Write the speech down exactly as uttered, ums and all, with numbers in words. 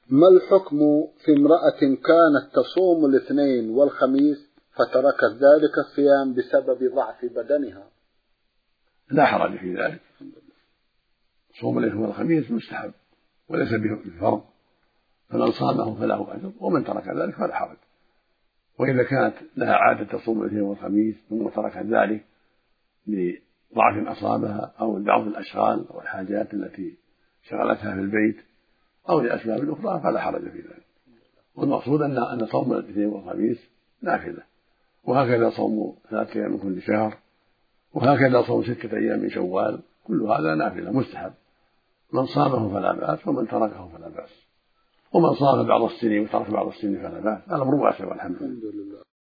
ما الحكم في امرأة كانت تصوم الاثنين والخميس فتركت ذلك الصيام بسبب ضعف بدنها؟ لا حرج في ذلك، صوم الاثنين والخميس مستحب وليس بفرض، فمن صامه فله أجر ومن ترك ذلك فلا حرج. وإذا كانت لها عادة تصوم الاثنين والخميس ثم تركت ذلك لضعف أصابها أو لبعض الأشغال أو الحاجات التي شغلتها في البيت أو لأسباب أخرى فلا حرج في ذلك. والمقصود أن أن صوم الاثنين والخميس نافلة، وهكذا صوم ثلاثة أيام من كل شهر، وهكذا صوم ستة أيام من شوال، كل هذا نافلة مستحب، من صامه فلا بأس ومن تركه فلا بأس، ومن صام بعض السنين وترك بعض السنين فلا بأس، الأمر واسع والحمد لله.